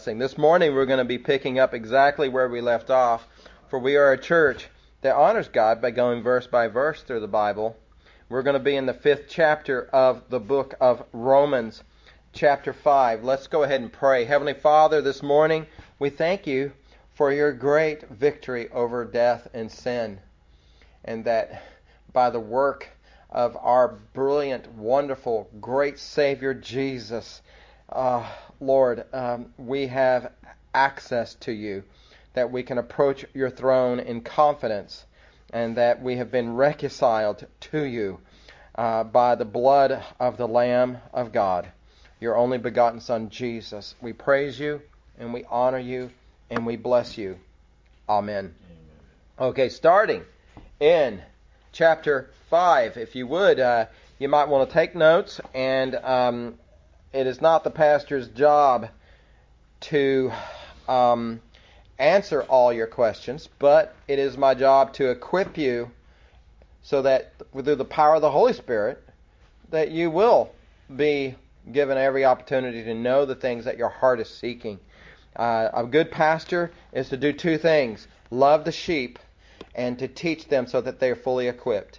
This morning we're going to be picking up exactly where we left off, for we are a church that honors God by going verse by verse through the Bible. We're going to be in the 5th chapter of the book of Romans, chapter 5. Let's go ahead and pray. Heavenly Father, this morning we thank you for your great victory over death and sin, and that by the work of our brilliant, wonderful, great Savior Jesus, Lord, we have access to you, that we can approach your throne in confidence, and that we have been reconciled to you by the blood of the Lamb of God, your only begotten Son, Jesus. We praise you, and we honor you, and we bless you. Amen. Okay, starting in chapter 5, if you would, you might want to take notes, and it is not the pastor's job to answer all your questions, but it is my job to equip you so that through the power of the Holy Spirit, that you will be given every opportunity to know the things that your heart is seeking. A good pastor is to do two things: love the sheep and to teach them so that they are fully equipped.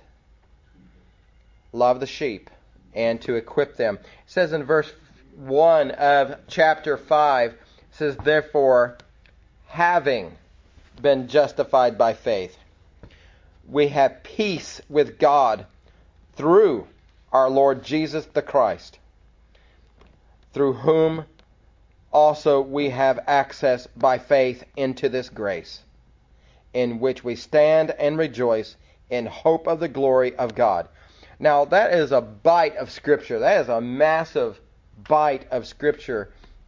Love the sheep and to equip them. It says in verse 1 of chapter 5, it says, "Therefore, having been justified by faith, we have peace with God through our Lord Jesus the Christ, through whom also we have access by faith into this grace, in which we stand and rejoice in hope of the glory of God." Now, that is a bite of Scripture. That is a massive bite of Scripture.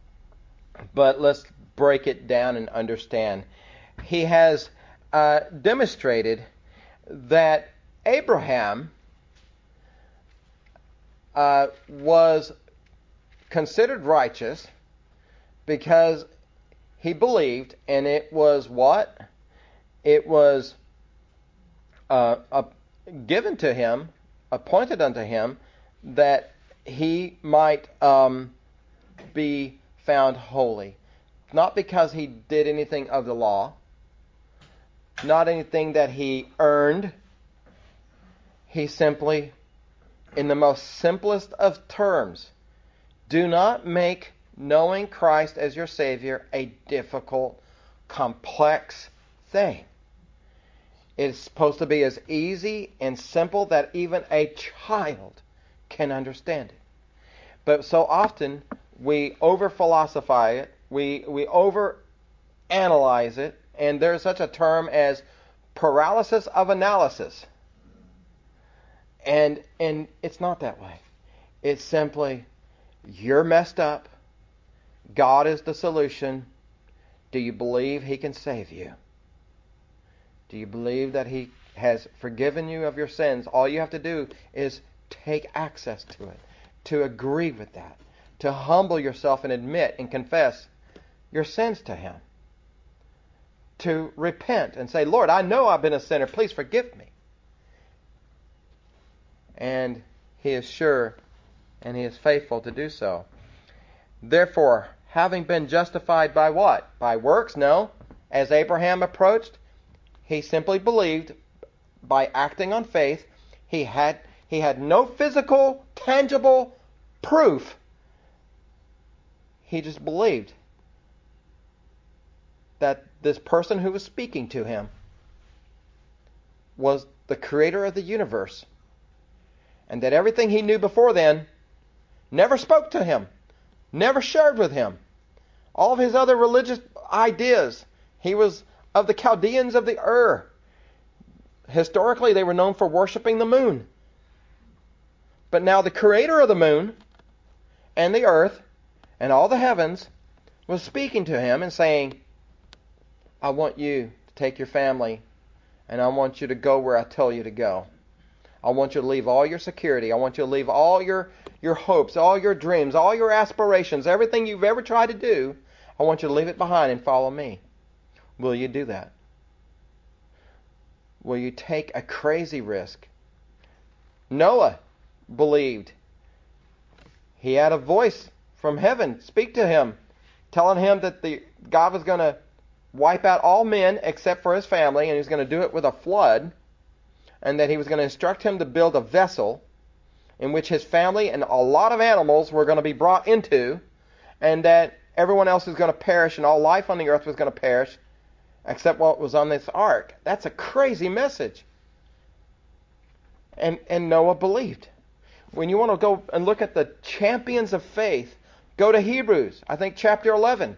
But let's break it down and understand. He has demonstrated that Abraham was considered righteous because he believed, and it was what? It was given to him, appointed unto him, that he might be found holy. Not because he did anything of the law, not anything that he earned. He simply, in the most simplest of terms, do not make knowing Christ as your Savior a difficult, complex thing. It's supposed to be as easy and simple that even a child can understand it. But so often we over-philosophize it, we over-analyze it, and there's such a term as paralysis of analysis. And it's not that way. It's simply, you're messed up. God is the solution. Do you believe He can save you? Do you believe that He has forgiven you of your sins? All you have to do is take access to it, to agree with that, to humble yourself and admit and confess your sins to Him, to repent and say, "Lord, I know I've been a sinner. Please forgive me." And He is sure and He is faithful to do so. Therefore, having been justified by what? By works? No. As Abraham approached, he simply believed by acting on faith. He had no physical, tangible proof. He just believed that this person who was speaking to him was the creator of the universe, and that everything he knew before then never spoke to him, never shared with him. All of his other religious ideas, he was of the Chaldeans of the Ur. Historically, they were known for worshiping the moon. But now the creator of the moon and the earth and all the heavens was speaking to him and saying, "I want you to take your family and I want you to go where I tell you to go. I want you to leave all your security. I want you to leave all your hopes, all your dreams, all your aspirations, everything you've ever tried to do. I want you to leave it behind and follow me." Will you do that? Will you take a crazy risk? Noah believed. He had a voice from heaven speak to him, telling him that God was going to wipe out all men except for his family, and he was going to do it with a flood, and that he was going to instruct him to build a vessel in which his family and a lot of animals were going to be brought into, and that everyone else was going to perish, and all life on the earth was going to perish except what was on this ark. That's a crazy message. And Noah believed. When you want to go and look at the champions of faith, go to Hebrews, I think chapter 11.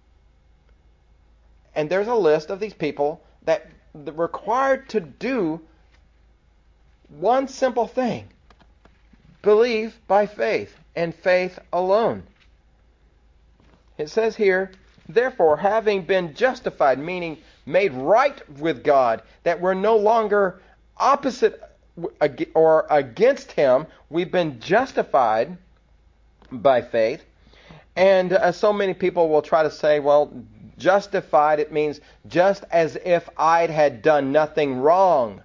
And there's a list of these people that were required to do one simple thing: believe by faith, and faith alone. It says here, therefore, having been justified, meaning made right with God, that we're no longer opposite or against him, we've been justified by faith. And so many people will try to say, well, justified, it means just as if I had done nothing wrong.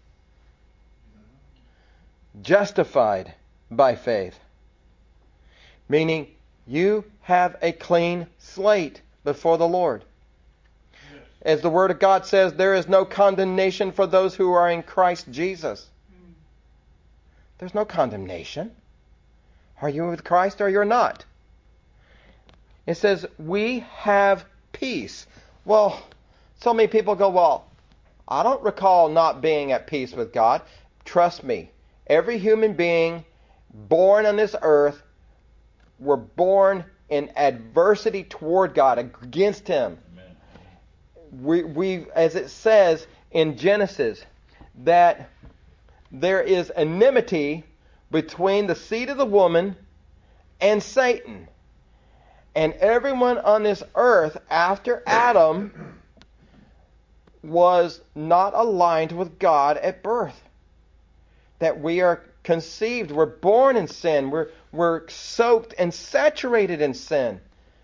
Justified by faith, meaning you have a clean slate before the Lord. As the Word of God says, there is no condemnation for those who are in Christ Jesus. There's no condemnation. Are you with Christ or you're not? It says, we have peace. Well, so many people go, well, I don't recall not being at peace with God. Trust me, every human being born on this earth were born in adversity toward God, against him. We, as it says in Genesis, that there is enmity between the seed of the woman and Satan. And everyone on this earth after Adam was not aligned with God at birth. That we are conceived, we're born in sin, we're soaked and saturated in sin.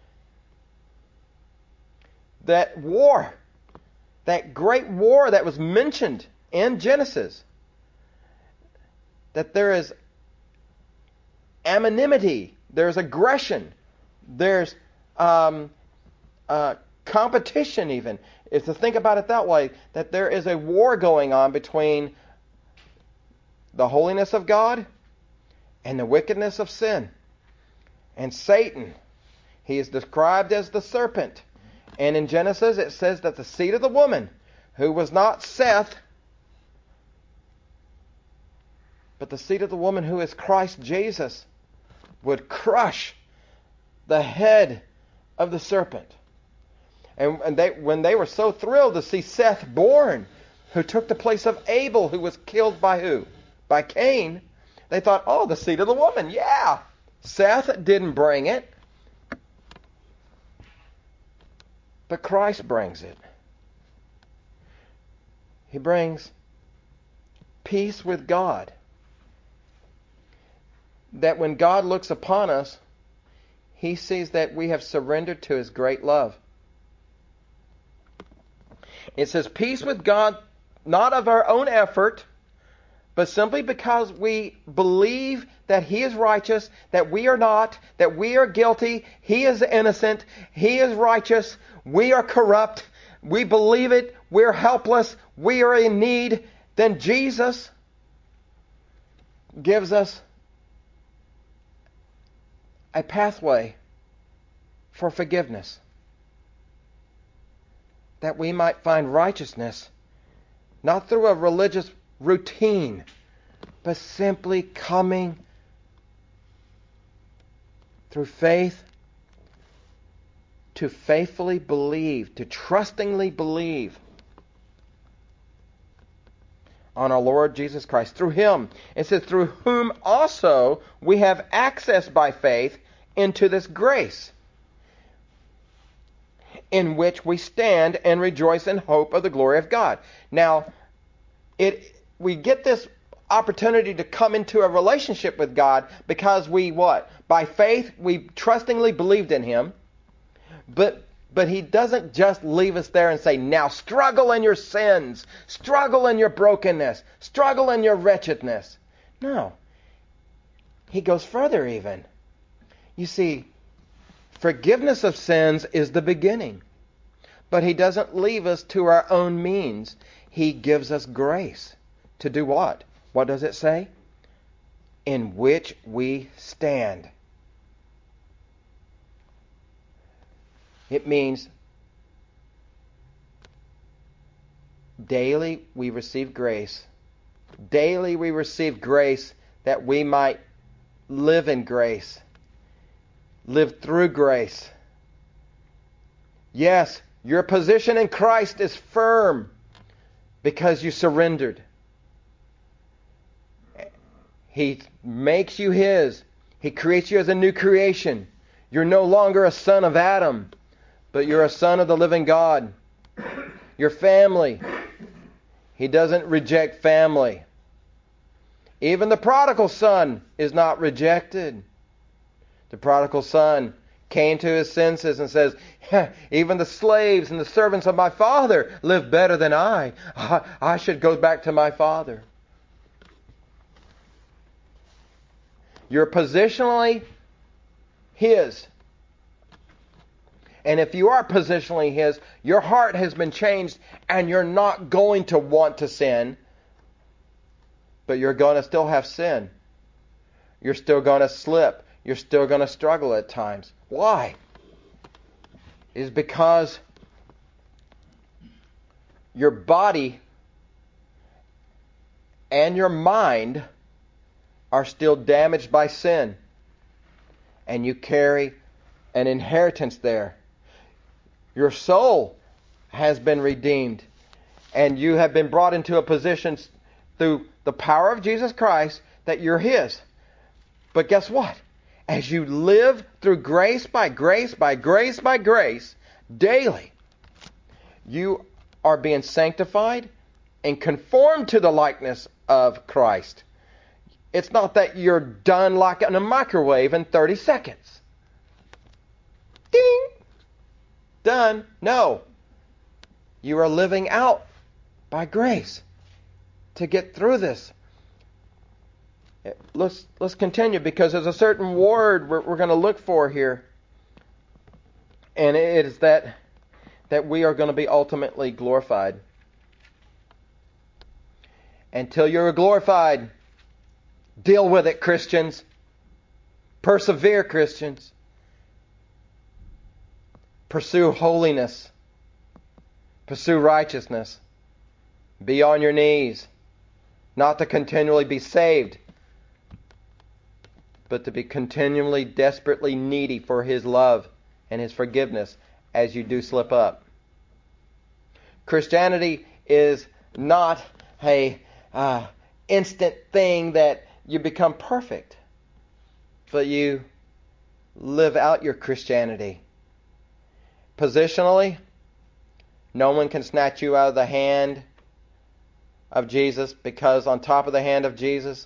That war, that great war that was mentioned in Genesis, that there is anonymity, there's aggression, there's competition even. If to think about it that way, that there is a war going on between the holiness of God and the wickedness of sin. And Satan, he is described as the serpent. And in Genesis it says that the seed of the woman, who was not Seth, but the seed of the woman who is Christ Jesus, would crush the head of the serpent. And when they were so thrilled to see Seth born, who took the place of Abel, who was killed by who? By Cain. They thought, oh, the seed of the woman, yeah. Seth didn't bring it, but Christ brings it. He brings peace with God. That when God looks upon us, he sees that we have surrendered to his great love. It says peace with God, not of our own effort, but simply because we believe that he is righteous, that we are not, that we are guilty, he is innocent, he is righteous, we are corrupt, we believe it, we're helpless, we are in need. Then Jesus gives us a pathway for forgiveness, that we might find righteousness, not through a religious routine, but simply coming through faith to faithfully believe, to trustingly believe on our Lord Jesus Christ. Through him, it says, through whom also we have access by faith into this grace, in which we stand and rejoice in hope of the glory of God. Now, we get this opportunity to come into a relationship with God because we what? By faith, we trustingly believed in him. But he doesn't just leave us there and say, now struggle in your sins, struggle in your brokenness, struggle in your wretchedness. No. He goes further even. You see, Forgiveness of sins is the beginning. But He doesn't leave us to our own means. He gives us grace. To do what? What does it say? In which we stand. It means daily we receive grace. Daily we receive grace that we might live in grace. Live through grace. Yes, your position in Christ is firm because you surrendered. He makes you His. He creates you as a new creation. You're no longer a son of Adam, but you're a son of the living God. Your family. He doesn't reject family. Even the prodigal son is not rejected. The prodigal son came to his senses and says, even the slaves and the servants of my father live better than I. I should go back to my father. You're positionally His. And if you are positionally His, your heart has been changed and you're not going to want to sin, but you're going to still have sin. You're still going to slip. You're still going to struggle at times. Why? It's because your body and your mind are still damaged by sin. And you carry an inheritance there. Your soul has been redeemed. And you have been brought into a position through the power of Jesus Christ that you're His. But guess what? As you live through grace by grace by grace by grace daily, you are being sanctified and conformed to the likeness of Christ. It's not that you're done like in a microwave in 30 seconds. Ding! Done. No. You are living out by grace to get through this. Let's continue, because there's a certain word we're going to look for here. And it is that we are going to be ultimately glorified. Until you're glorified, deal with it, Christians. Persevere, Christians. Pursue holiness. Pursue righteousness. Be on your knees. Not to continually be saved, but to be continually, desperately needy for His love and His forgiveness as you do slip up. Christianity is not a instant thing that you become perfect, but you live out your Christianity. Positionally, no one can snatch you out of the hand of Jesus, because on top of the hand of Jesus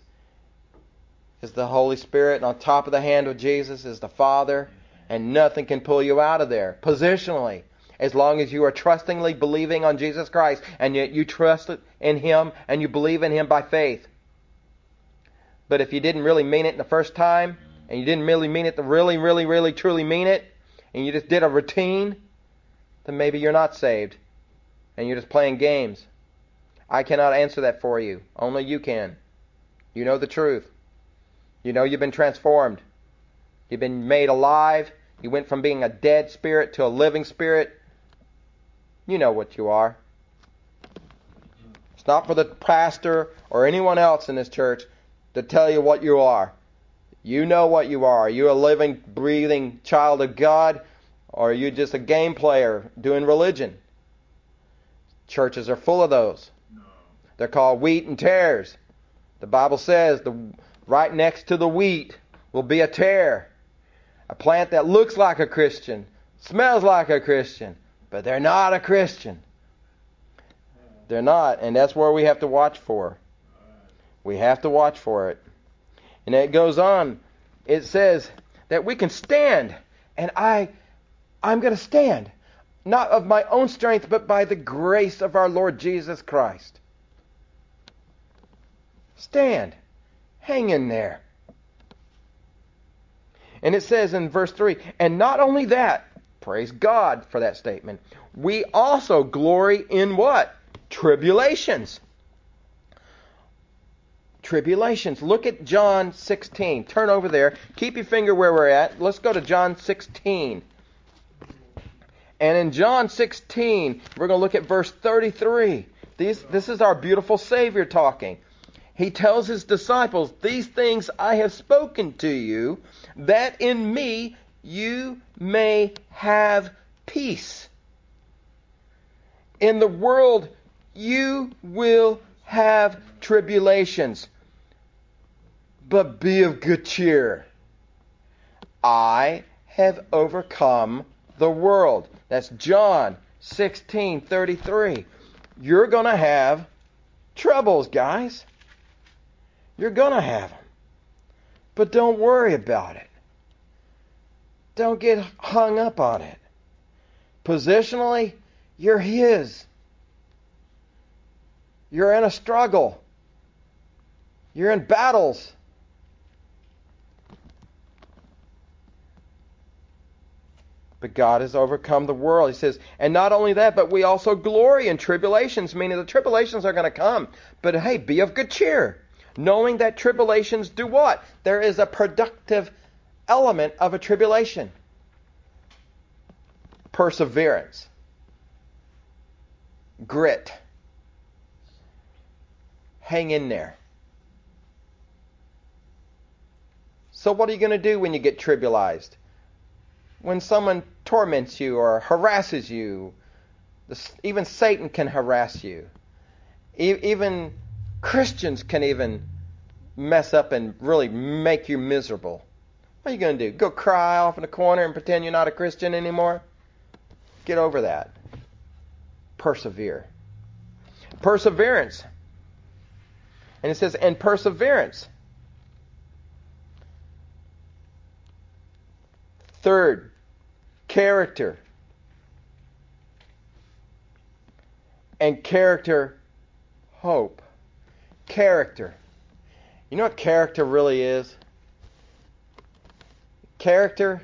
is the Holy Spirit, and on top of the hand of Jesus is the Father, and nothing can pull you out of there. Positionally, as long as you are trustingly believing on Jesus Christ, and yet you trust in Him and you believe in Him by faith. But if you didn't really mean it the first time, and you didn't really mean it to really, really, really, truly mean it, and you just did a routine, then maybe you're not saved, and you're just playing games. I cannot answer that for you. Only you can. You know the truth. You know you've been transformed. You've been made alive. You went from being a dead spirit to a living spirit. You know what you are. It's not for the pastor or anyone else in this church to tell you what you are. You know what you are. Are you a living, breathing child of God, or are you just a game player doing religion? Churches are full of those. They're called wheat and tares. The Bible says right next to the wheat will be a tare. A plant that looks like a Christian, smells like a Christian, but they're not a Christian. They're not, and that's where we have to watch for. We have to watch for it. And it goes on. It says that we can stand, and I'm going to stand, not of my own strength, but by the grace of our Lord Jesus Christ. Stand. Hang in there. And it says in verse 3, and not only that, praise God for that statement, we also glory in what? Tribulations. Tribulations. Look at John 16. Turn over there. Keep your finger where we're at. Let's go to John 16. And in John 16, we're going to look at verse 33. This is our beautiful Savior talking. He tells his disciples, these things I have spoken to you, that in me you may have peace. In the world you will have tribulations, but be of good cheer. I have overcome the world. That's John 16:33. You're going to have troubles, guys. You're going to have them. But don't worry about it. Don't get hung up on it. Positionally, you're His. You're in a struggle. You're in battles. But God has overcome the world. He says, and not only that, but we also glory in tribulations, meaning the tribulations are going to come. But hey, be of good cheer, knowing that tribulations do what? There is a productive element of a tribulation. Perseverance. Grit. Hang in there. So what are you going to do when you get tribulized? When someone torments you or harasses you, even Satan can harass you. Even Christians can even mess up and really make you miserable. What are you going to do? Go cry off in a corner and pretend you're not a Christian anymore? Get over that. Persevere. Perseverance. And it says, and perseverance. Third, character. And character, hope. Character. You know what character really is? Character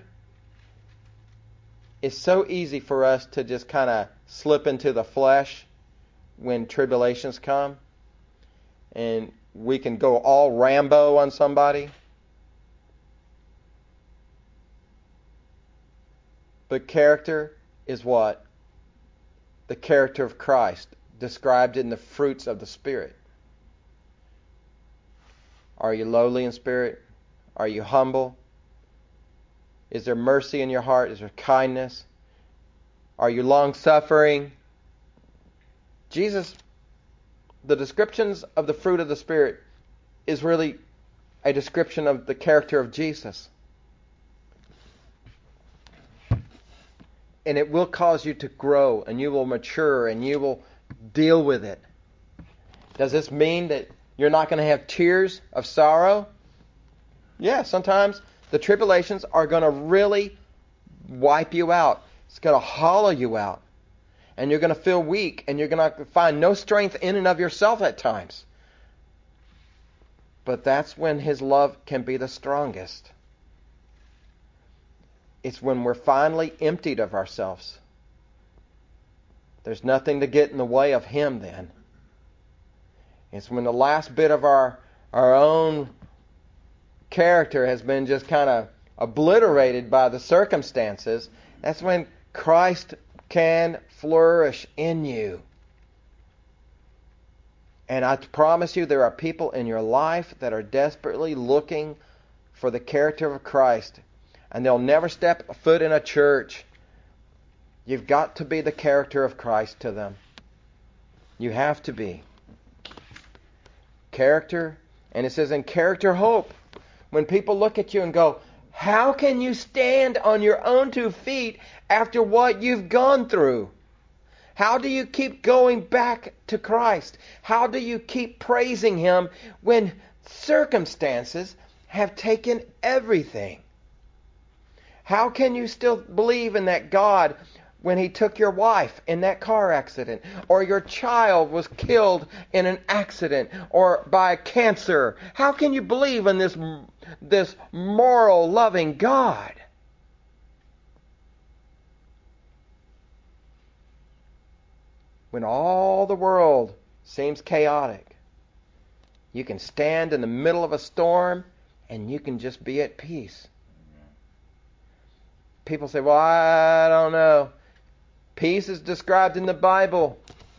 is so easy for us to just kind of slip into the flesh when tribulations come. And we can go all Rambo on somebody. But character is what? The character of Christ, described in the fruits of the Spirit. Are you lowly in spirit? Are you humble? Is there mercy in your heart? Is there kindness? Are you long-suffering? Jesus, the descriptions of the fruit of the Spirit is really a description of the character of Jesus. And it will cause you to grow, and you will mature, and you will deal with it. Does this mean that you're not going to have tears of sorrow? Yeah, sometimes the tribulations are going to really wipe you out. It's going to hollow you out. And you're going to feel weak, and you're going to find no strength in and of yourself at times. But that's when His love can be the strongest. It's when we're finally emptied of ourselves. There's nothing to get in the way of Him then. It's when the last bit of our own character has been just kind of obliterated by the circumstances. That's when Christ can flourish in you. And I promise you, there are people in your life that are desperately looking for the character of Christ. And they'll never step a foot in a church. You've got to be the character of Christ to them. You have to be. Character, and it says in character, hope. When people look at you and go, how can you stand on your own 2 feet after what you've gone through? How do you keep going back to Christ? How do you keep praising Him when circumstances have taken everything? How can you still believe in that God when He took your wife in that car accident, or your child was killed in an accident, or by cancer? How can you believe in this this moral, loving God. When all the world seems chaotic, you can stand in the middle of a storm and you can just be at peace. People say, well, I don't know. Peace is described in the Bible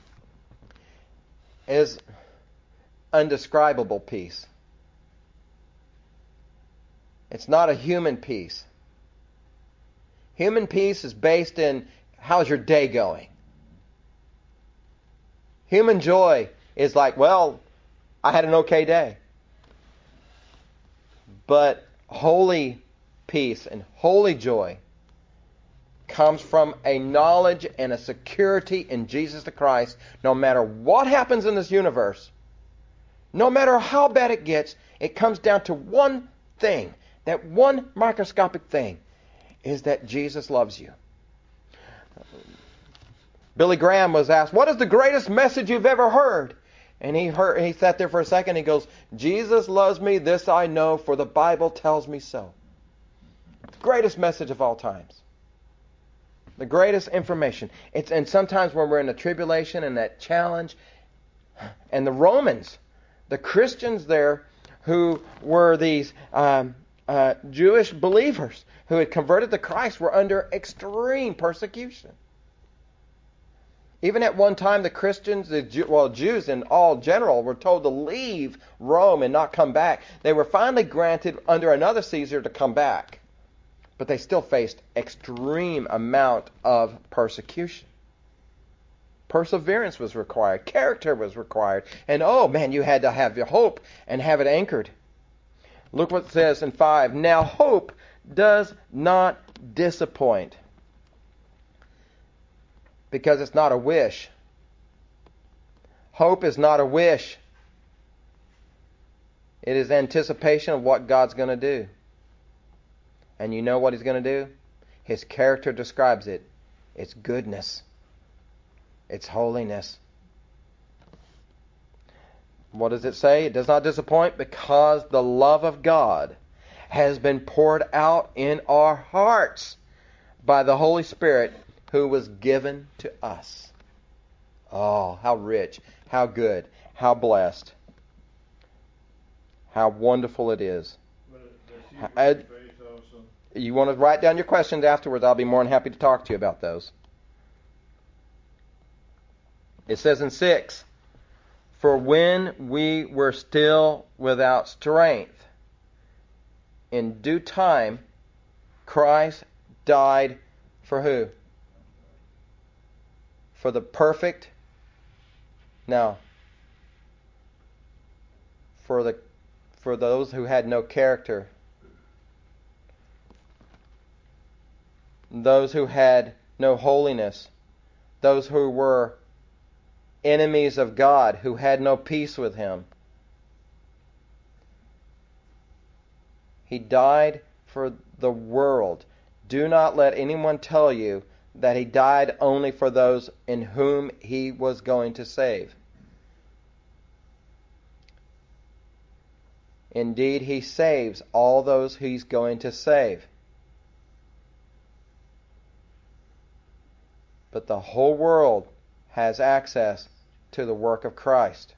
as undescribable peace. It's not a human peace. Human peace is based in how's your day going. Human joy is like, well, I had an okay day. But holy peace and holy joy comes from a knowledge and a security in Jesus the Christ. No matter what happens in this universe, no matter how bad it gets, it comes down to one thing. That one microscopic thing is that Jesus loves you. Billy Graham was asked, what is the greatest message you've ever heard? And he sat there for a second and he goes, Jesus loves me, this I know, for the Bible tells me so. The greatest message of all times. The greatest information. And sometimes when we're in a tribulation and that challenge, and the Romans, the Christians there who were these Jewish believers who had converted to Christ were under extreme persecution. Even at one time, the Christians, Jews in all general, were told to leave Rome and not come back. They were finally granted under another Caesar to come back. But they still faced extreme amount of persecution. Perseverance was required. Character was required. And oh man, you had to have your hope and have it anchored. Look what it says in 5. Now hope does not disappoint. Because it's not a wish. Hope is not a wish. It is anticipation of what God's going to do. And you know what He's going to do? His character describes it. It's goodness. It's holiness. What does it say? It does not disappoint because the love of God has been poured out in our hearts by the Holy Spirit who was given to us. Oh, how rich, how good, how blessed, how wonderful it is. You want to write down your questions afterwards, I'll be more than happy to talk to you about those. It says in 6, for when we were still without strength, in due time, Christ died for who? For the perfect? No. For those who had no character. Those who had no holiness. Those who were enemies of God, who had no peace with Him. He died for the world. Do not let anyone tell you that He died only for those in whom He was going to save. Indeed, He saves all those He's going to save. But the whole world has access to the work of Christ.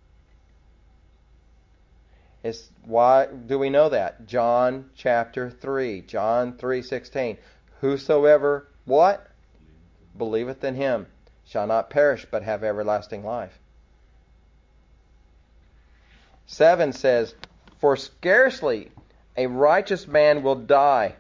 Why do we know that? John chapter 3. John 3:16. Whosoever, what? Believeth in Him shall not perish but have everlasting life. 7 says, for scarcely a righteous man will die,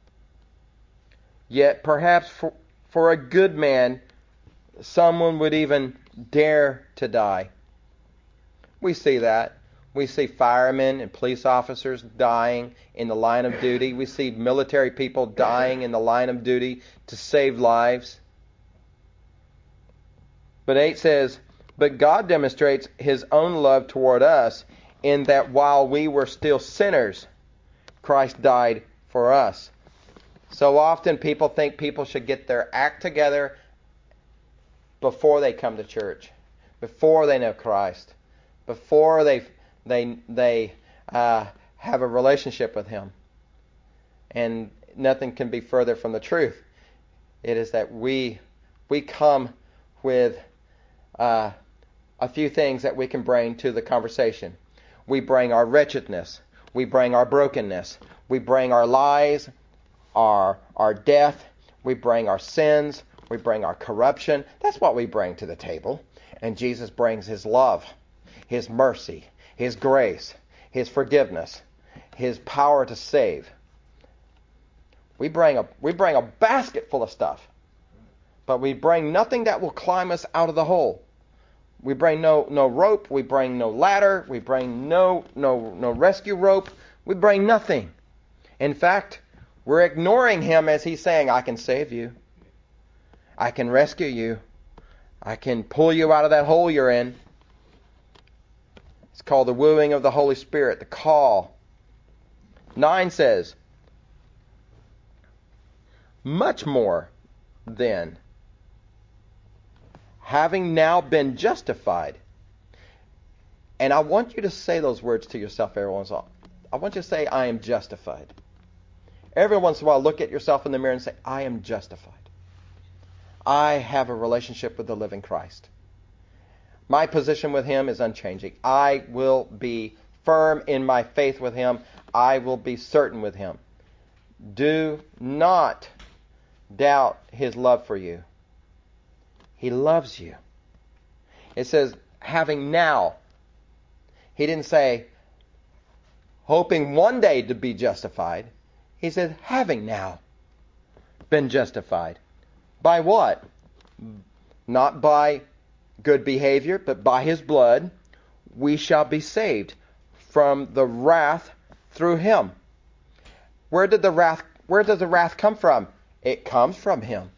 yet perhaps for a good man someone would even dare to die. We see that. We see firemen and police officers dying in the line of duty. We see military people dying in the line of duty to save lives. But 8 says, but God demonstrates His own love toward us in that while we were still sinners, Christ died for us. So often people think people should get their act together before they come to church, before they know Christ, before they have a relationship with Him. And nothing can be further from the truth. It is that we come with a few things that we can bring to the conversation. We bring our wretchedness. We bring our brokenness. We bring our lies, our death. We bring our sins. We bring our corruption. That's what we bring to the table. And Jesus brings His love, His mercy, His grace, His forgiveness, His power to save. We bring a basket full of stuff, but we bring nothing that will climb us out of the hole. We bring no rope. We bring no ladder. We bring no rescue rope. We bring nothing. In fact, we're ignoring Him as He's saying, I can save you. I can rescue you. I can pull you out of that hole you're in. It's called the wooing of the Holy Spirit, the call. 9 says, much more then, having now been justified. And I want you to say those words to yourself every once in a while. I want you to say, I am justified. Every once in a while, look at yourself in the mirror and say, I am justified. I have a relationship with the living Christ. My position with Him is unchanging. I will be firm in my faith with Him. I will be certain with Him. Do not doubt His love for you. He loves you. It says, having now. He didn't say, hoping one day to be justified. He said, having now been justified. By what? Not by good behavior, but by His blood, we shall be saved from the wrath through Him. Where does the wrath come from? It comes from Him.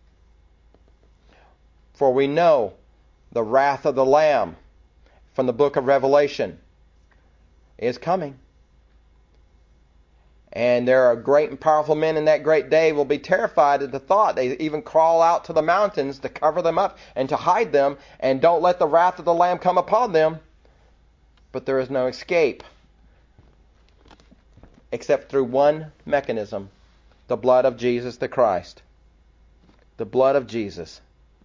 For we know the wrath of the Lamb from the book of Revelation is coming. And there are great and powerful men in that great day will be terrified at the thought. They even crawl out to the mountains to cover them up and to hide them, and don't let the wrath of the Lamb come upon them. But there is no escape except through one mechanism. The blood of Jesus the Christ. The blood of Jesus.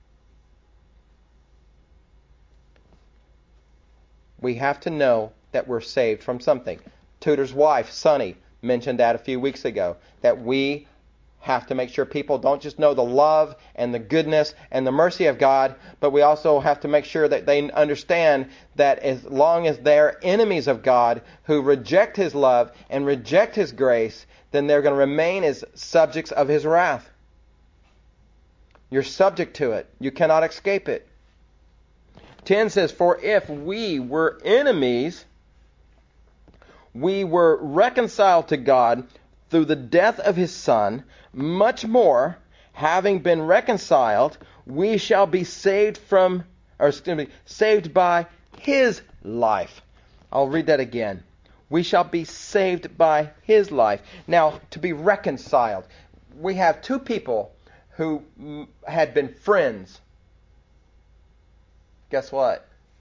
We have to know that we're saved from something. Tudor's wife, Sonny, mentioned that a few weeks ago. That we have to make sure people don't just know the love and the goodness and the mercy of God, but we also have to make sure that they understand that as long as they're enemies of God who reject His love and reject His grace, then they're going to remain as subjects of His wrath. You're subject to it. You cannot escape it. 10 says, for if we were enemies, we were reconciled to God through the death of His Son, much more, having been reconciled, we shall be saved saved by His life. I'll read that again. We shall be saved by His life. Now, to be reconciled, we have two people who had been friends. Guess what?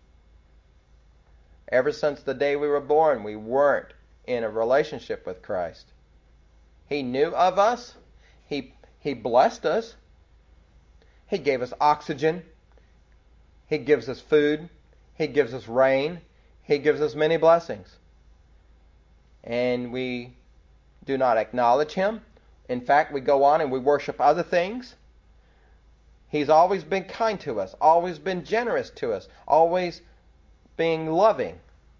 Ever since the day we were born, we weren't in a relationship with Christ. He knew of us. He blessed us. He gave us oxygen. He gives us food. He gives us rain. He gives us many blessings. And we do not acknowledge Him. In fact, we go on and we worship other things. He's always been kind to us, always been generous to us, always being loving.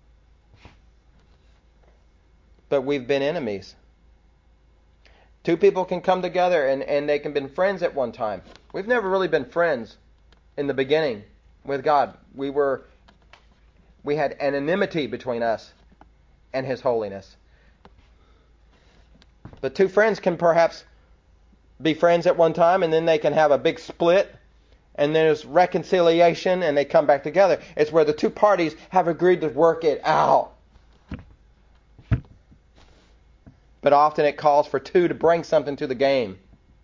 But we've been enemies. Two people can come together and they can have been friends at one time. We've never really been friends in the beginning with God. We had anonymity between us and His holiness. But two friends can perhaps be friends at one time, and then they can have a big split, and there's reconciliation, and they come back together. It's where the two parties have agreed to work it out. But often it calls for two to bring something to the game.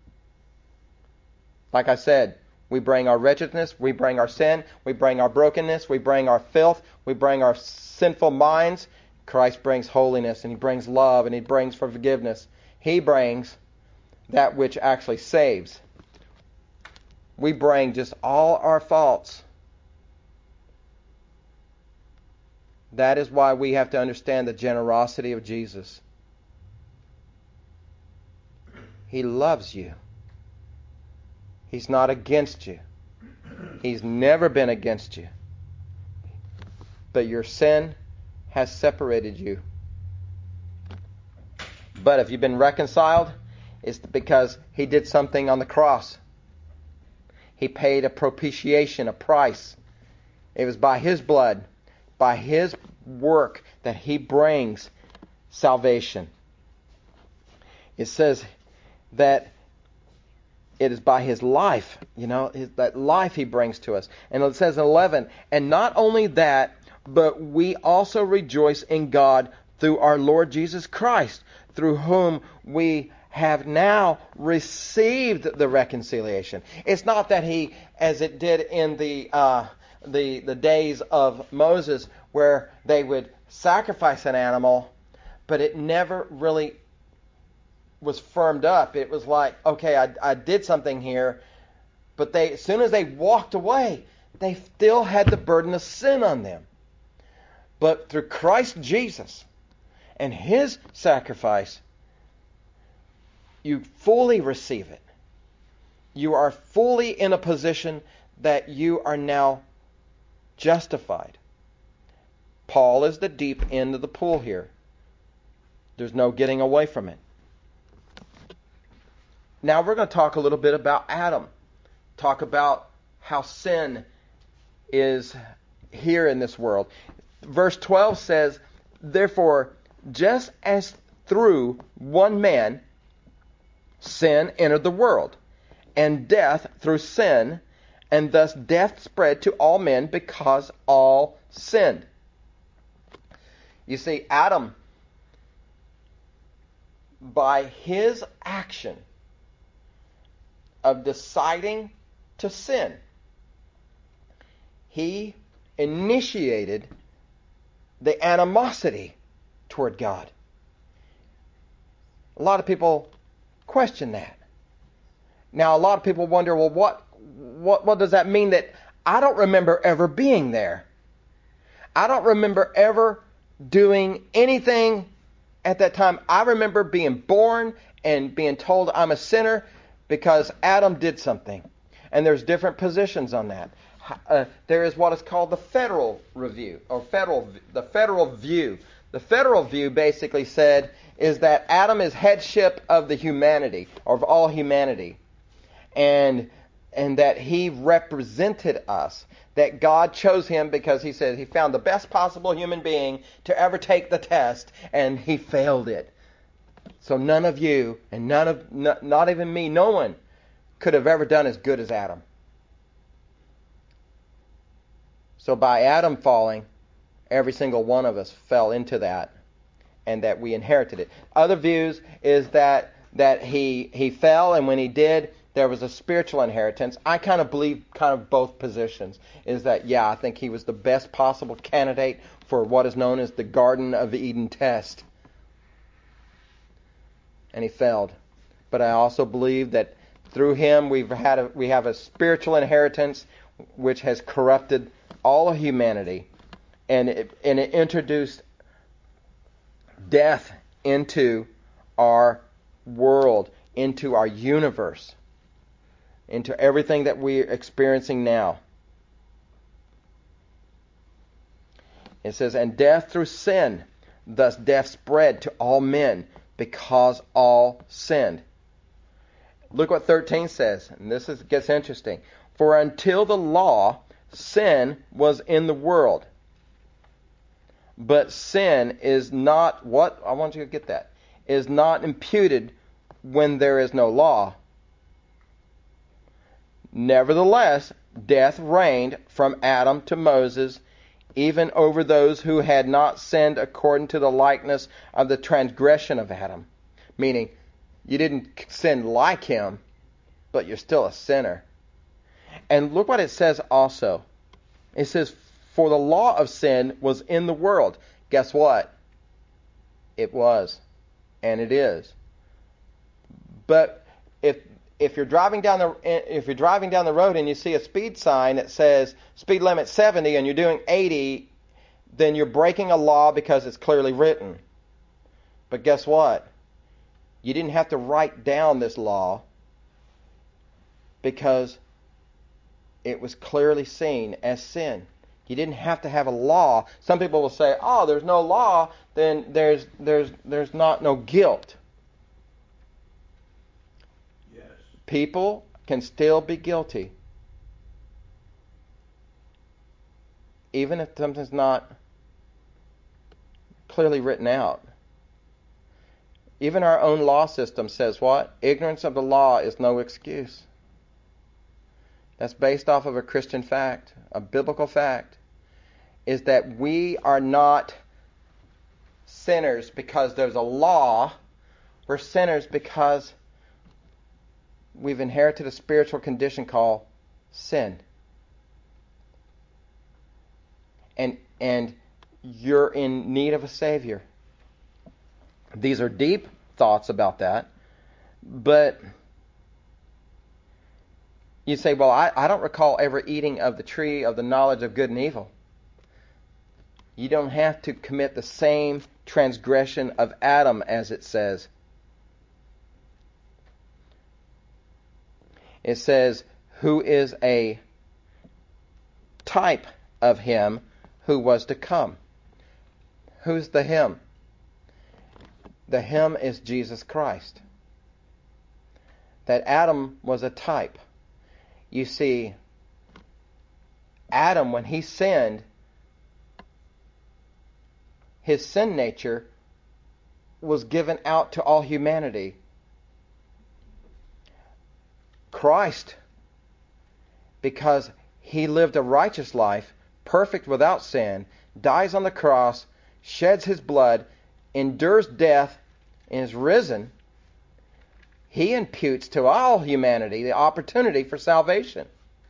Like I said, we bring our wretchedness, we bring our sin, we bring our brokenness, we bring our filth, we bring our sinful minds Christ brings holiness, and He brings love, and He brings forgiveness. He brings that which actually saves. We bring just all our faults. That is why we have to understand the generosity of Jesus. He loves you. He's not against you. He's never been against you. But your sin has separated you. But if you've been reconciled, it's because He did something on the cross. He paid a propitiation, a price. It was by His blood, by His work, that He brings salvation. It says that it is by His life, that life He brings to us. And it says in 11, and not only that, but we also rejoice in God through our Lord Jesus Christ, through whom we have now received the reconciliation. It's not that He, as it did in the days of Moses, where they would sacrifice an animal, but it never really was firmed up. It was like, okay, I did something here, but as soon as they walked away, they still had the burden of sin on them. But through Christ Jesus and His sacrifice, you fully receive it. You are fully in a position that you are now justified. Paul is the deep end of the pool here. There's no getting away from it. Now we're going to talk a little bit about Adam. Talk about how sin is here in this world. Verse 12 says, therefore, just as through one man sin entered the world, and death through sin, and thus death spread to all men because all sinned. You see, Adam, by his action of deciding to sin, he initiated the animosity toward God. A lot of people question that. Now, a lot of people wonder, well, what does that mean? That I don't remember ever being there. I don't remember ever doing anything at that time. I remember being born and being told I'm a sinner because Adam did something. And there's different positions on that. There is what is called the federal review, or the federal view. The federal view basically said is that Adam is headship of the humanity, or of all humanity, and that he represented us. That God chose him because He said He found the best possible human being to ever take the test, and he failed it. So none of you, and not even me, no one could have ever done as good as Adam. So by Adam falling, every single one of us fell into that, and that we inherited it. Other views is that he fell, and when he did, there was a spiritual inheritance. I kind of believe both positions. Is that, yeah, I think he was the best possible candidate for what is known as the Garden of Eden test. And he failed. But I also believe that through him we have a spiritual inheritance which has corrupted all of humanity, and it introduced death into our world, into our universe, into everything that we're experiencing now. It says, and death through sin, thus death spread to all men because all sinned. Look what 13 says, and this gets interesting. For until the law, sin was in the world. But sin is not, what? I want you to get that. Is not imputed when there is no law. Nevertheless, death reigned from Adam to Moses, even over those who had not sinned according to the likeness of the transgression of Adam. Meaning, you didn't sin like him, but you're still a sinner. And look what it says also. It says, for the law of sin was in the world. Guess what? It was, and it is. But if you're driving down the road and you see a speed sign that says speed limit 70 and you're doing 80, then you're breaking a law because it's clearly written. But guess what? You didn't have to write down this law because it was clearly seen as sin. You didn't have to have a law. Some people will say, "Oh, there's no law, then there's no guilt." Yes. People can still be guilty, even if something's not clearly written out. Even our own law system says what? Ignorance of the law is no excuse. That's based off of a Christian fact, a biblical fact, is that we are not sinners because there's a law. We're sinners because we've inherited a spiritual condition called sin. And you're in need of a Savior. These are deep thoughts about that, but you say, well, I don't recall ever eating of the tree of the knowledge of good and evil. You don't have to commit the same transgression of Adam, as it says. It says, who is a type of him who was to come. Who's the him? The him is Jesus Christ. That Adam was a type. You see, Adam, when he sinned, his sin nature was given out to all humanity. Christ, because he lived a righteous life, perfect without sin, dies on the cross, sheds his blood, endures death, and is risen, he imputes to all humanity the opportunity for salvation.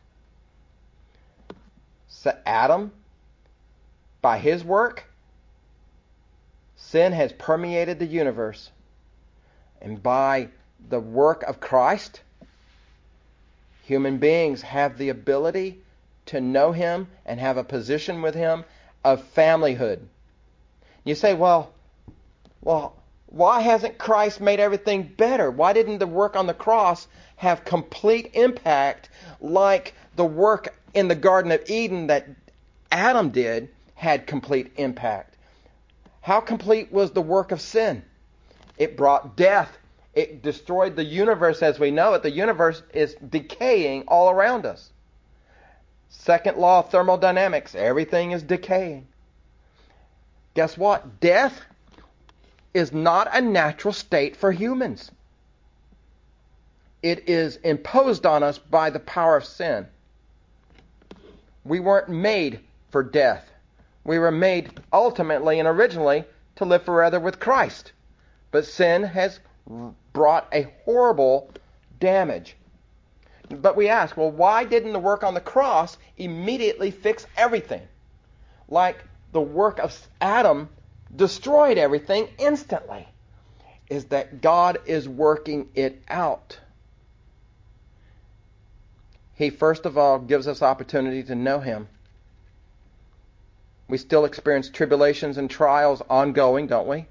So Adam, by his work, sin has permeated the universe. And by the work of Christ, human beings have the ability to know him and have a position with him of familyhood. You say, well, why hasn't Christ made everything better? Why didn't the work on the cross have complete impact like the work in the Garden of Eden that Adam did had complete impact? How complete was the work of sin? It brought death. It destroyed the universe as we know it. The universe is decaying all around us. Second law of thermodynamics, everything is decaying. Guess what? Death is not a natural state for humans. It is imposed on us by the power of sin. We weren't made for death. We were made ultimately and originally to live forever with Christ. But sin has brought a horrible damage. But we ask, well, why didn't the work on the cross immediately fix everything? Like the work of Adam destroyed everything instantly. Is that God is working it out. He first of all gives us opportunity to know him. We still experience tribulations and trials ongoing, don't we?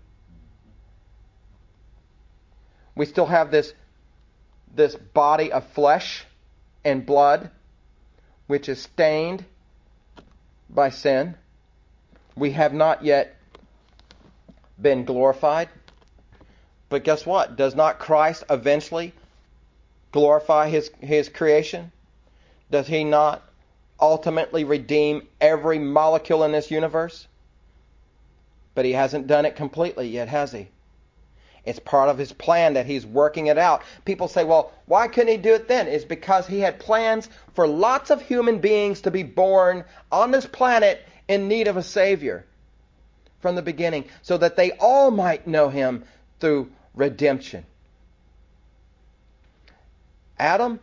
We still have this body of flesh and blood, which is stained by sin. We have not yet been glorified. But guess what? Does not Christ eventually glorify his creation? Does he not ultimately redeem every molecule in this universe? But he hasn't done it completely yet, has he? It's part of his plan that he's working it out. People say, well, why couldn't he do it then? It's because he had plans for lots of human beings to be born on this planet in need of a Savior from the beginning, so that they all might know him through redemption. Adam,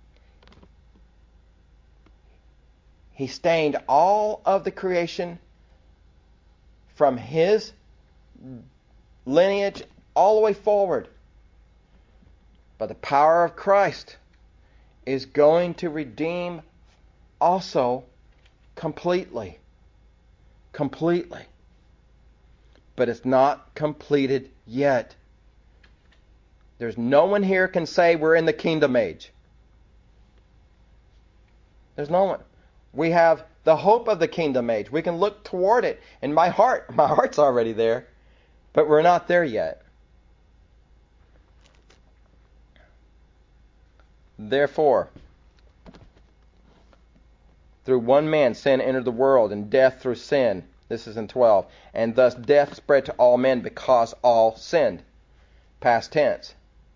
he stained all of the creation from his lineage all the way forward. But the power of Christ is going to redeem also completely. Completely. But it's not completed yet. There's no one here can say we're in the kingdom age. There's no one. We have the hope of the kingdom age. We can look toward it. And my heart's already there. But we're not there yet. Therefore, through one man sin entered the world, and death through sin. This is in 12. And thus death spread to all men because all sinned. Past tense.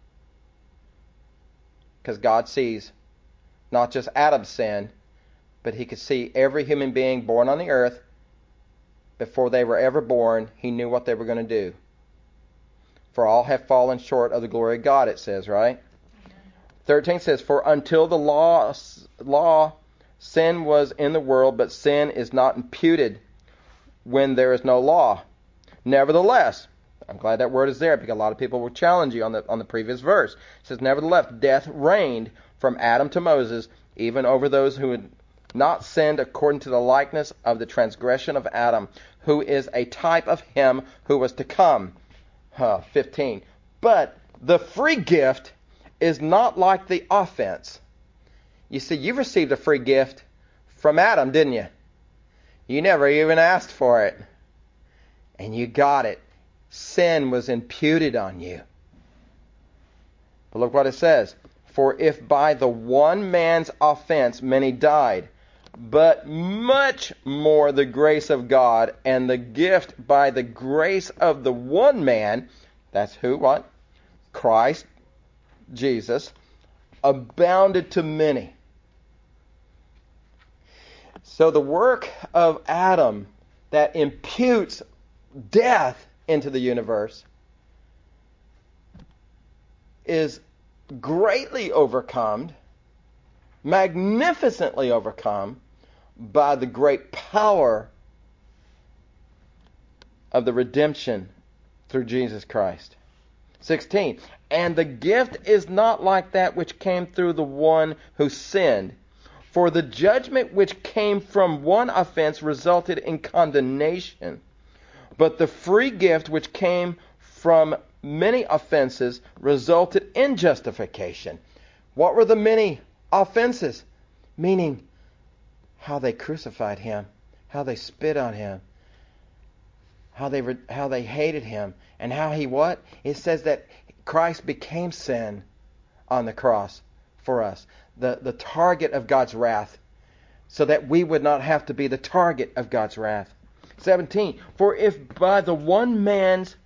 Because God sees not just Adam's sin, but he could see every human being born on the earth. Before they were ever born, he knew what they were going to do. For all have fallen short of the glory of God, it says, right? 13 says, for until the law, sin was in the world, but sin is not imputed when there is no law. Nevertheless, I'm glad that word is there because a lot of people will challenge you on the previous verse. It says, nevertheless, death reigned from Adam to Moses, even over those who had not sinned according to the likeness of the transgression of Adam, who is a type of him who was to come. 15. But the free gift is not like the offense. You see, you received a free gift from Adam, didn't you? You never even asked for it. And you got it. Sin was imputed on you. But look what it says. For if by the one man's offense many died, but much more the grace of God and the gift by the grace of the one man, that's who, what? Christ Jesus, abounded to many. So the work of Adam that imputes death into the universe is greatly overcome, magnificently overcome by the great power of the redemption through Jesus Christ. 16. And the gift is not like that which came through the one who sinned. For the judgment which came from one offense resulted in condemnation. But the free gift which came from many offenses resulted in justification. What were the many offenses? Meaning how they crucified him, how they spit on him, how they hated him, and how he what? It says that Christ became sin on the cross for us, the target of God's wrath, so that we would not have to be the target of God's wrath. 17. For if by the one man's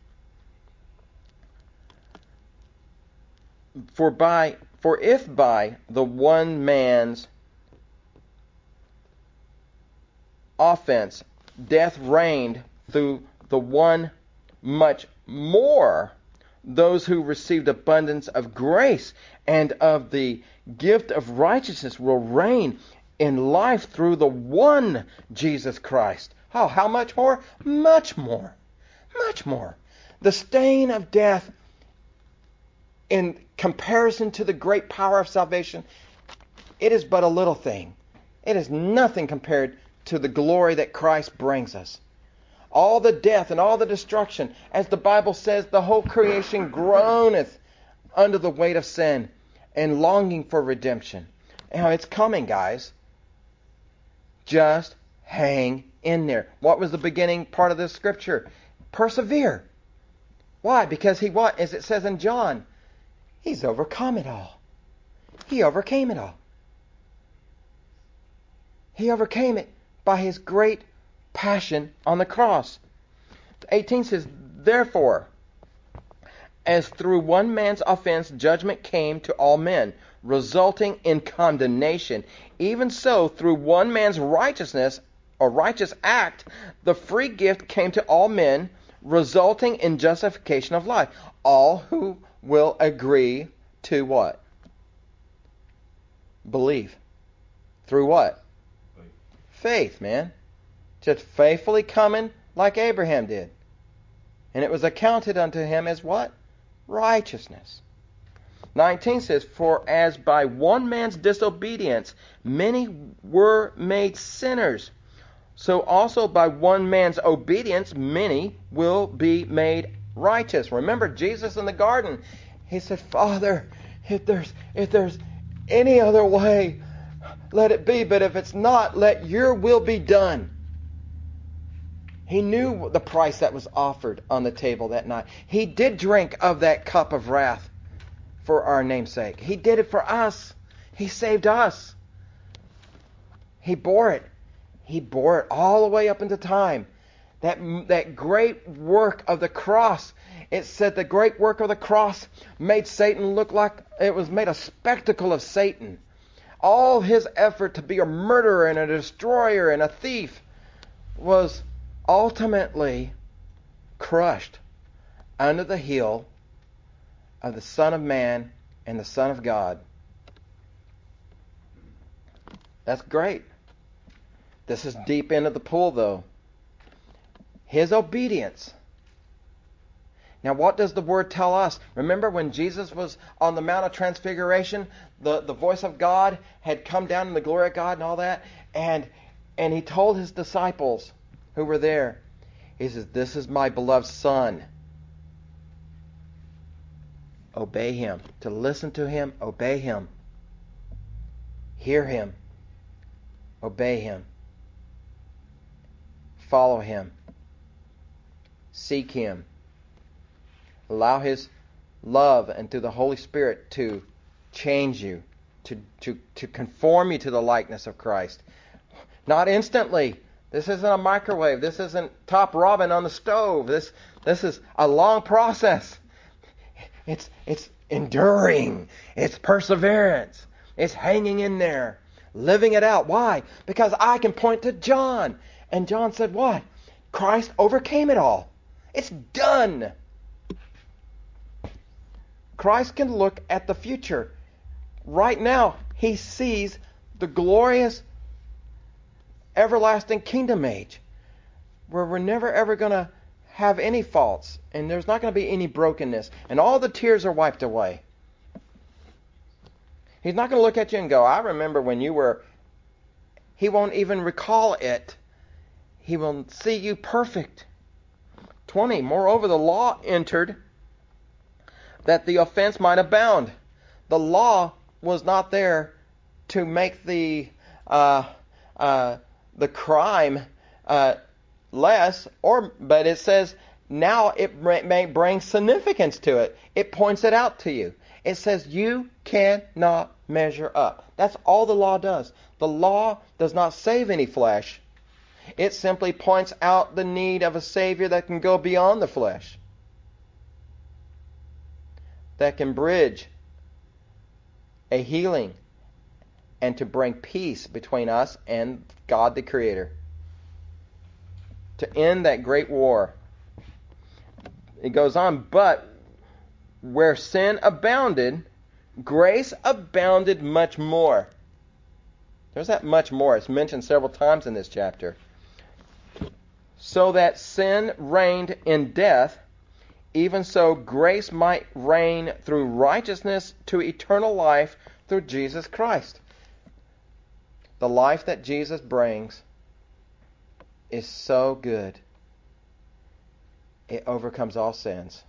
offense death reigned through the one, much more those who received abundance of grace and of the gift of righteousness will reign in life through the one Jesus Christ. Oh, how much more? Much more. Much more. The stain of death in comparison to the great power of salvation, it is but a little thing. It is nothing compared to the glory that Christ brings us. All the death and all the destruction, as the Bible says, the whole creation groaneth under the weight of sin and longing for redemption. Now it's coming, guys. Just hang in there. What was the beginning part of this scripture? Persevere. Why? Because he what? As it says in John, he's overcome it all. He overcame it all. He overcame it by his great passion on the cross. 18 says, therefore, as through one man's offense judgment came to all men, resulting in condemnation, even so through one man's righteousness or righteous act, the free gift came to all men, resulting in justification of life. All who will agree to what? Believe. Through what? Faith, man. Just faithfully coming like Abraham did. And it was accounted unto him as what? Righteousness. 19 says, for as by one man's disobedience many were made sinners, so also by one man's obedience many will be made righteous. Remember Jesus in the garden, he said, Father, if there's any other way, let it be, but if it's not, let your will be done. He knew the price that was offered on the table that night. He did drink of that cup of wrath for our name's sake. He did it for us. He saved us. He bore it. He bore it all the way up into time. That great work of the cross. It said the great work of the cross made Satan look like it was made a spectacle of Satan. All his effort to be a murderer and a destroyer and a thief was ultimately crushed under the heel of the Son of Man and the Son of God. That's great. This is deep into the pool, though. His obedience. Now, what does the Word tell us? Remember when Jesus was on the Mount of Transfiguration, the voice of God had come down in the glory of God and all that, and he told his disciples who were there, he says, this is my beloved Son. Obey him. To listen to him, obey him. Hear him. Obey him. Follow him. Seek him. Allow his love and through the Holy Spirit to change you, to conform you to the likeness of Christ. Not instantly. This isn't a microwave. This isn't top ramen on the stove. This is a long process. It's enduring. It's perseverance. It's hanging in there. Living it out. Why? Because I can point to John. And John said what? Christ overcame it all. It's done. Christ can look at the future. Right now, he sees the glorious, everlasting kingdom age, where we're never ever going to have any faults, and there's not going to be any brokenness, and all the tears are wiped away. He's not going to look at you and go, I remember when you were... He won't even recall it. He will see you perfect. 20, moreover, the law entered that the offense might abound. The law was not there to make the crime less, but it says now it may bring significance to it. It points it out to you. It says you cannot measure up. That's all the law does. The law does not save any flesh. It simply points out the need of a Savior that can go beyond the flesh, that can bridge a healing and to bring peace between us and God the Creator, to end that great war. It goes on, but where sin abounded, grace abounded much more. There's that much more. It's mentioned several times in this chapter. So that sin reigned in death, even so grace might reign through righteousness to eternal life through Jesus Christ. The life that Jesus brings is so good. It overcomes all sins.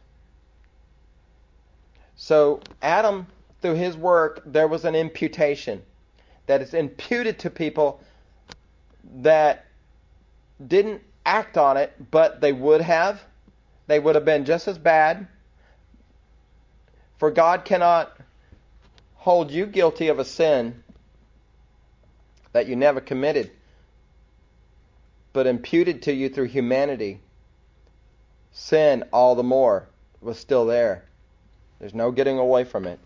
So Adam, through his work, there was an imputation that is imputed to people that didn't act on it, but they would have. They would have been just as bad. For God cannot hold you guilty of a sin that you never committed, but imputed to you through humanity. Sin, all the more, was still there. There's no getting away from it.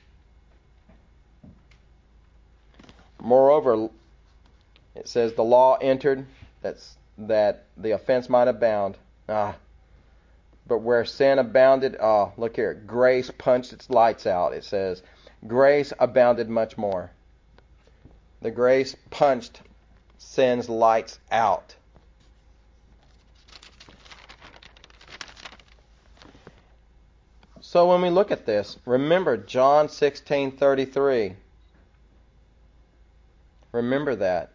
Moreover, it says the law entered that the offense might abound. But where sin abounded, look here, grace punched its lights out. It says, grace abounded much more. The grace punched sin's lights out. So when we look at this, remember John 16:33. Remember that.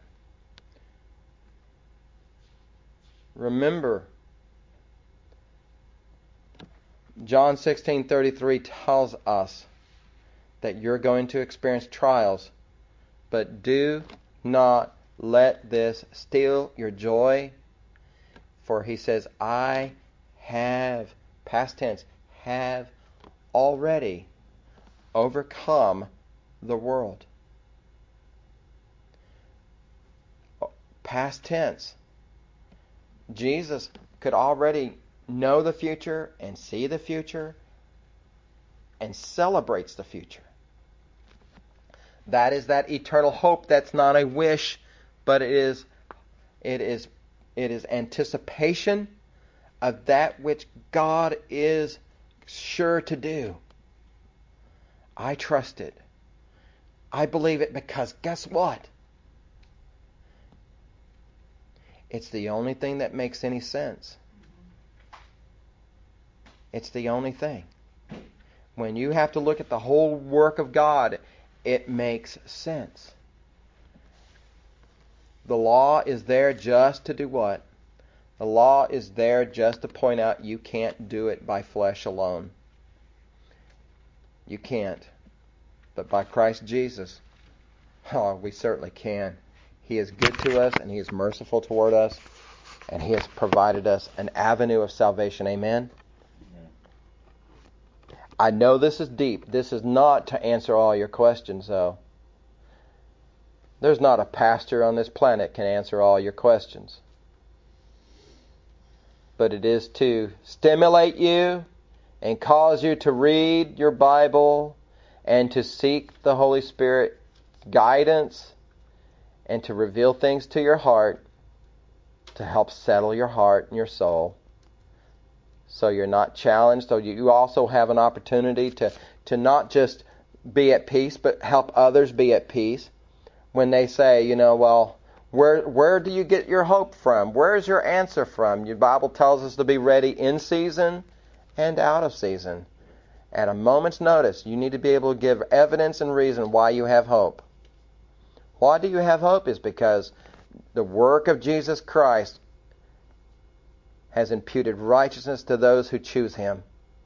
Remember, John 16:33 tells us that you're going to experience trials, but do not let this steal your joy. For he says, I have, past tense, have already overcome the world. Past tense. Jesus could already know the future and see the future and celebrates the future. That is that eternal hope that's not a wish, but it is anticipation of that which God is sure to do. I trust it. I believe it because guess what? It's the only thing that makes any sense. It's the only thing. When you have to look at the whole work of God, it makes sense. The law is there just to do what? The law is there just to point out you can't do it by flesh alone. You can't. But by Christ Jesus, we certainly can. He is good to us and He is merciful toward us, and He has provided us an avenue of salvation. Amen? I know this is deep. This is not to answer all your questions, though. There's not a pastor on this planet can answer all your questions. But it is to stimulate you and cause you to read your Bible and to seek the Holy Spirit guidance and to reveal things to your heart to help settle your heart and your soul. So you're not challenged. So you also have an opportunity to not just be at peace, but help others be at peace. When they say, well, where do you get your hope from? Where's your answer from? Your Bible tells us to be ready in season and out of season. At a moment's notice, you need to be able to give evidence and reason why you have hope. Why do you have hope? Is because the work of Jesus Christ has imputed righteousness to those who choose Him.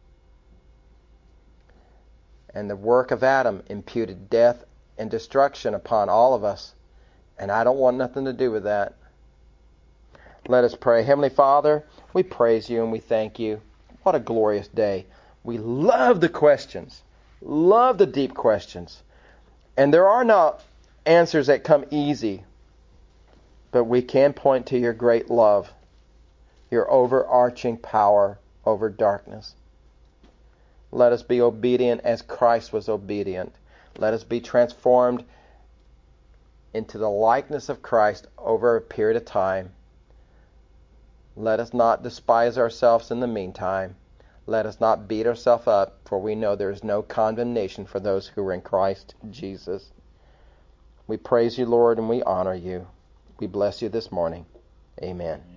And the work of Adam imputed death and destruction upon all of us. And I don't want nothing to do with that. Let us pray. Heavenly Father, we praise You and we thank You. What a glorious day. We love the questions. Love the deep questions. And there are not answers that come easy. But we can point to Your great love, Your overarching power over darkness. Let us be obedient as Christ was obedient. Let us be transformed into the likeness of Christ over a period of time. Let us not despise ourselves in the meantime. Let us not beat ourselves up, for we know there is no condemnation for those who are in Christ Jesus. We praise You, Lord, and we honor You. We bless You this morning. Amen.